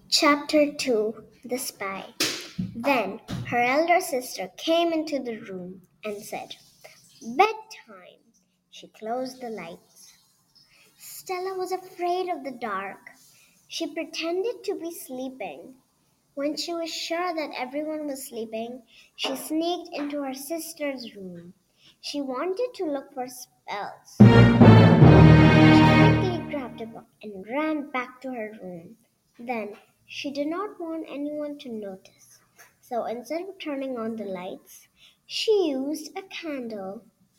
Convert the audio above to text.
Chapter 2 The Spy. Then her elder sister came into the room and said, "Bedtime." She closed the lights. Stella was afraid of the dark. She pretended to be sleeping. When she was sure that everyone was sleeping, she sneaked into her sister's room. She wanted to look for spells. She quickly grabbed a book and ran back to her room. Then she did not want anyone to notice. So instead of turning on the lights, she used a candle.